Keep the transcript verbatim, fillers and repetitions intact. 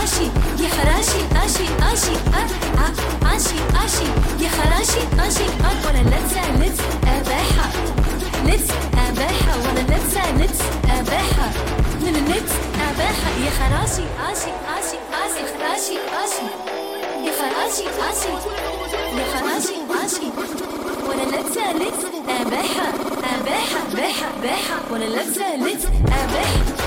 آشي يا خراشي آشي آشي آ آ آشي آشي يا خراشي آشي آ ولا لتسا لتس أباحة لتس أباحة ولا لتسا لتس أباحة من اللتس أباحة يا خراشي آشي آشي آشي خراشي آشي يا خراشي آشي يا خراشي آشي ولا لتسا لتس أباحة أباحة باحة باحة ولا لتسا لتس أباحة